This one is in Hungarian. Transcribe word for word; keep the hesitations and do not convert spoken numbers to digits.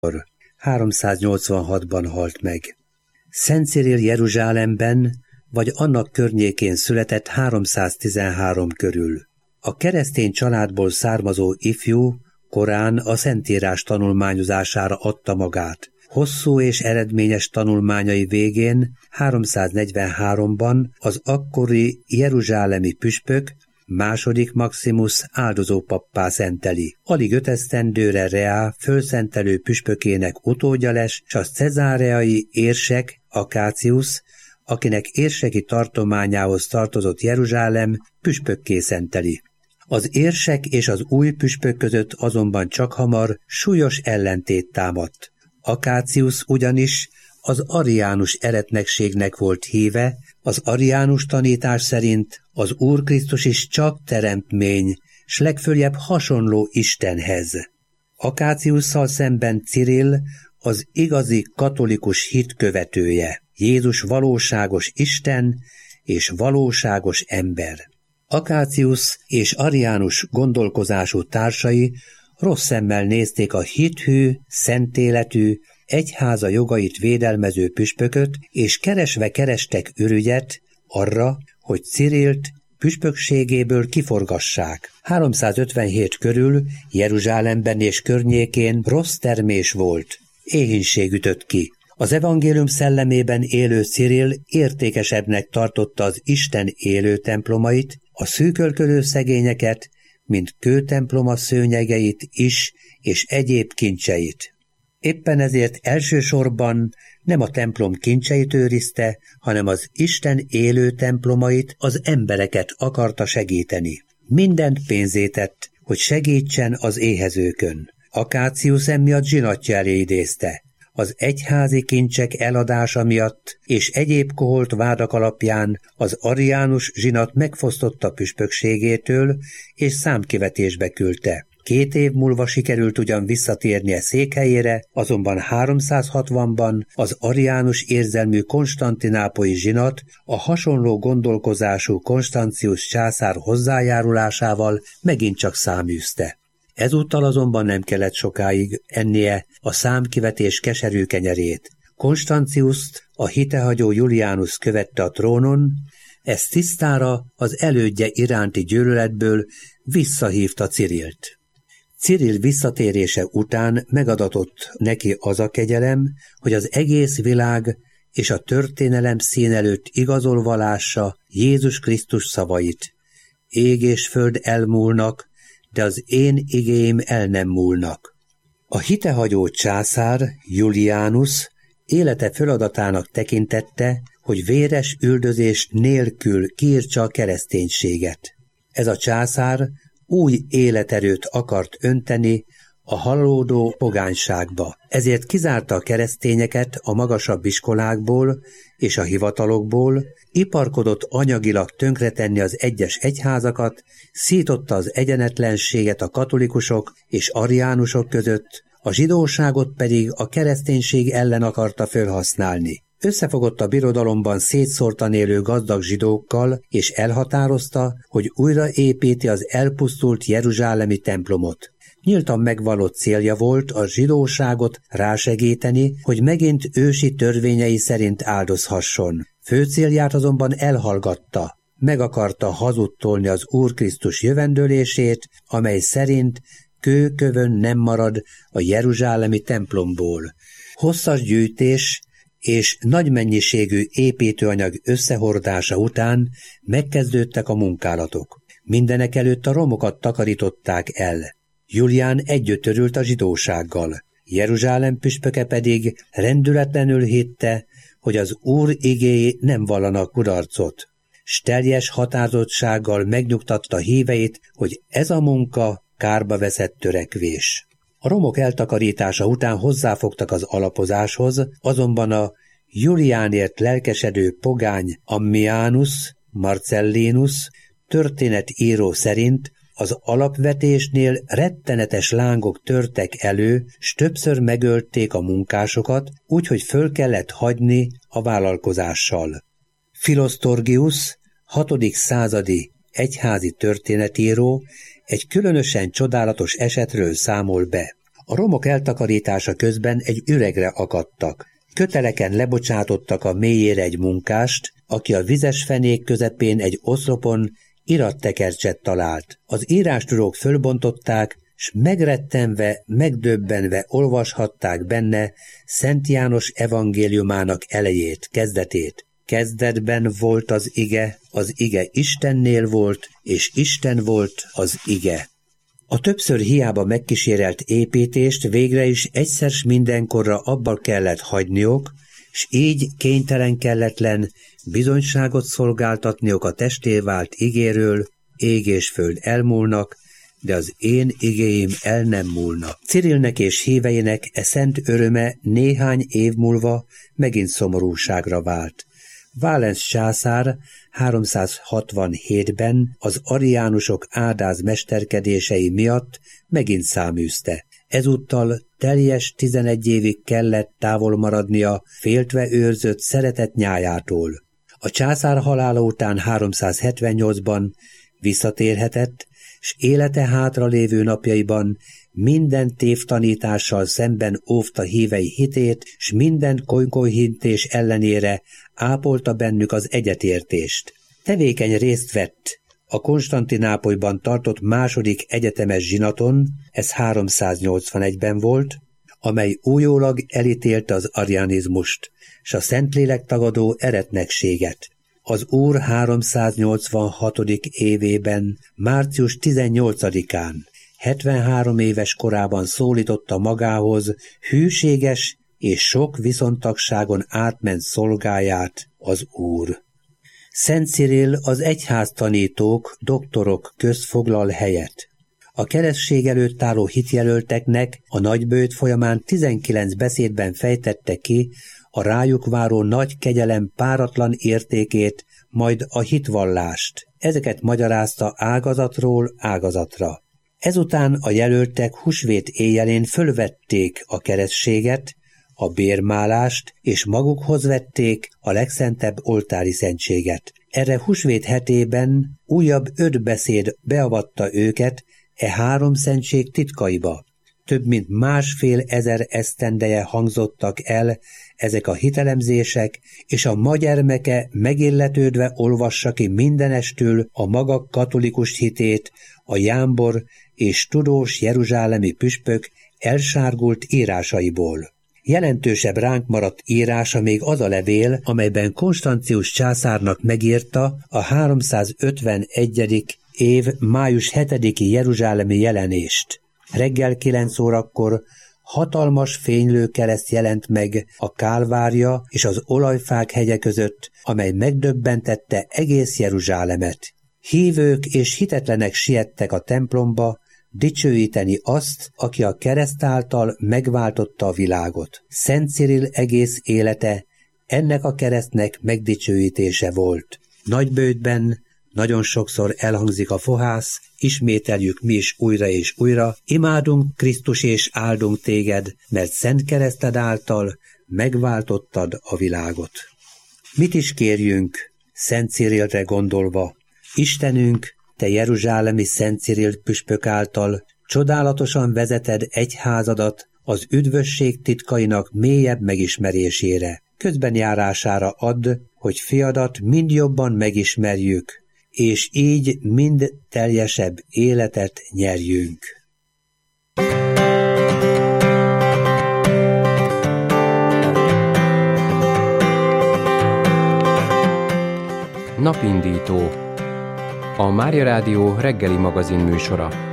háromszáznyolcvanhatban halt meg. Szent Cirill Jeruzsálemben vagy annak környékén született háromszáztizenhárom körül. A keresztény családból származó ifjú korán a Szentírás tanulmányozására adta magát. Hosszú és eredményes tanulmányai végén háromszáznegyvenháromban az akkori jeruzsálemi püspök második Maximus áldozópappá szenteli. Alig öt esztendőre Rea fölszentelő püspökének utódja lesz, s a cezáreai érsek Akáciusz, akinek érseki tartományához tartozott Jeruzsálem, püspökké szenteli. Az érsek és az új püspök között azonban csakhamar súlyos ellentét támadt. Akáciusz ugyanis az ariánus eretnekségnek volt híve, az ariánus tanítás szerint az Úr Krisztus is csak teremtmény, s legföljebb hasonló Istenhez. Akáciusszal szemben Cirill az igazi katolikus hit követője, Jézus valóságos Isten és valóságos ember. Akáciusz és ariánus gondolkozású társai rossz szemmel nézték a hithű, szentéletű, egyháza jogait védelmező püspököt, és keresve kerestek ürügyet arra, hogy Cirillt püspökségéből kiforgassák. háromszázötvenhét körül Jeruzsálemben és környékén rossz termés volt, éhínség ütött ki. Az evangélium szellemében élő Cirill értékesebbnek tartotta az Isten élő templomait, a szűkölködő szegényeket, mint kőtemploma szőnyegeit is, és egyéb kincseit. Éppen ezért elsősorban nem a templom kincseit őrizte, hanem az Isten élő templomait, az embereket akarta segíteni. Mindent pénzé tett, hogy segítsen az éhezőkön. Akáciusz emiatt zsinatja elé idézte. Az egyházi kincsek eladása miatt és egyéb koholt vádak alapján az ariánus zsinat megfosztotta püspökségétől és számkivetésbe küldte. Két év múlva sikerült ugyan visszatérnie székhelyére, azonban háromszázhatvanban az ariánus érzelmű konstantinápolyi zsinat a hasonló gondolkozású Konstancius császár hozzájárulásával megint csak száműzte. Ezúttal azonban nem kellett sokáig ennie a számkivetés keserű kenyerét. Konstanciuszt a hitehagyó Julianus követte a trónon, ez tisztára az elődje iránti gyűlöletből visszahívta Cirillt. Cirill visszatérése után megadatott neki az a kegyelem, hogy az egész világ és a történelem szín előtt igazolva lássa Jézus Krisztus szavait. Ég és föld elmúlnak, de az én igéim el nem múlnak. A hitehagyó császár, Julianus, élete feladatának tekintette, hogy véres üldözés nélkül kiírtsa a kereszténységet. Ez a császár új életerőt akart önteni a halódó pogányságba. Ezért kizárta a keresztényeket a magasabb iskolákból és a hivatalokból, iparkodott anyagilag tönkretenni az egyes egyházakat, szította az egyenetlenséget a katolikusok és ariánusok között, a zsidóságot pedig a kereszténység ellen akarta felhasználni. Összefogott a birodalomban szétszórtan élő gazdag zsidókkal, és elhatározta, hogy újraépíti az elpusztult jeruzsálemi templomot. Nyíltan megvallott célja volt a zsidóságot rásegíteni, hogy megint ősi törvényei szerint áldozhasson. Fő célját azonban elhallgatta. Meg akarta hazudtolni az Úr Krisztus jövendőlését, amely szerint kőkövön nem marad a jeruzsálemi templomból. Hosszas gyűjtés és nagy mennyiségű építőanyag összehordása után megkezdődtek a munkálatok. Mindenekelőtt a romokat takarították el. Julián együtt örült a zsidósággal. Jeruzsálem püspöke pedig rendületlenül hitte, hogy az Úr igéi nem vallanak kudarcot. S teljes határozottsággal megnyugtatta híveit, hogy ez a munka kárba veszett törekvés. A romok eltakarítása után hozzáfogtak az alapozáshoz, azonban a Juliánért lelkesedő pogány Ammianus Marcellinus történetíró szerint az alapvetésnél rettenetes lángok törtek elő, s többször megölték a munkásokat, úgyhogy föl kellett hagyni a vállalkozással. Philosztorgius, hatodik századi egyházi történetíró egy különösen csodálatos esetről számol be. A romok eltakarítása közben egy üregre akadtak. Köteleken lebocsátottak a mélyére egy munkást, aki a vizes fenék közepén egy oszlopon irattekercset talált. Az írástudók fölbontották, s megrettenve, megdöbbenve olvashatták benne Szent János evangéliumának elejét, kezdetét. Kezdetben volt az ige, az ige Istennél volt, és Isten volt az ige. A többször hiába megkísérelt építést végre is egyszer s mindenkorra abba kellett hagyniok, s így kénytelen kelletlen bizonyságot szolgáltatniok a testé vált igéről, ég és föld elmúlnak, de az én igéim el nem múlnak. Cirilnek és híveinek e szent öröme néhány év múlva megint szomorúságra vált. Valens császár háromszázhatvanhétben az ariánusok áldáz mesterkedései miatt megint száműzte. Ezúttal teljes tizenegy évig kellett távol maradnia féltve őrzött szeretett nyájától. A császár halála után háromszázhetvennyolcban visszatérhetett, s élete hátra lévő napjaiban minden tévtanítással szemben óvta hívei hitét, s minden konykolyhintés ellenére ápolta bennük az egyetértést. Tevékeny részt vett a Konstantinápolyban tartott második egyetemes zsinaton, ez háromszáznyolcvanegyben volt, amely újólag elítélte az arianizmust, s a Szentlélek tagadó eretnekséget. Az Úr háromszáznyolcvanhatodik évében, március tizennyolcadikán, hetvenhárom éves korában szólította magához hűséges és sok viszontagságon átment szolgáját az Úr. Szent Cirill az egyháztanítók, doktorok közt foglal helyet. A keresztség előtt álló hitjelölteknek a nagybőjt folyamán tizenkilenc beszédben fejtette ki a rájuk váró nagy kegyelem páratlan értékét, majd a hitvallást. Ezeket magyarázta ágazatról ágazatra. Ezután a jelöltek húsvét éjjelén fölvették a keresztséget, a bérmálást, és magukhoz vették a legszentebb oltári szentséget. Erre húsvét hetében újabb öt beszéd beavatta őket e három szentség titkaiba. Több mint másfél ezer esztendeje hangzottak el ezek a hitelemzések, és a ma gyermeke megilletődve olvassa ki mindenestül a maga katolikus hitét, a jámbor és tudós jeruzsálemi püspök elsárgult írásaiból. Jelentősebb ránk maradt írása még az a levél, amelyben Konstancius császárnak megírta a háromszázötvenegyedik év május hetediki jeruzsálemi jelenést. Reggel kilenc órakor hatalmas fénylő kereszt jelent meg a Kálvárja és az olajfák hegye között, amely megdöbbentette egész Jeruzsálemet. Hívők és hitetlenek siettek a templomba, dicsőíteni azt, aki a kereszt által megváltotta a világot. Szent Cirill egész élete ennek a keresztnek megdicsőítése volt. Nagybőjtben nagyon sokszor elhangzik a fohász, ismételjük mi is újra és újra, imádunk Krisztus és áldunk téged, mert szent kereszted által megváltottad a világot. Mit is kérjünk, Szent Cirillre gondolva? Istenünk, te jeruzsálemi Szent Cirill püspök által csodálatosan vezeted egyházadat az üdvösség titkainak mélyebb megismerésére. Közbenjárására add, hogy fiadat mind jobban megismerjük, és így mind teljesebb életet nyerjünk. Napindító. A Mária Rádió reggeli magazin műsora.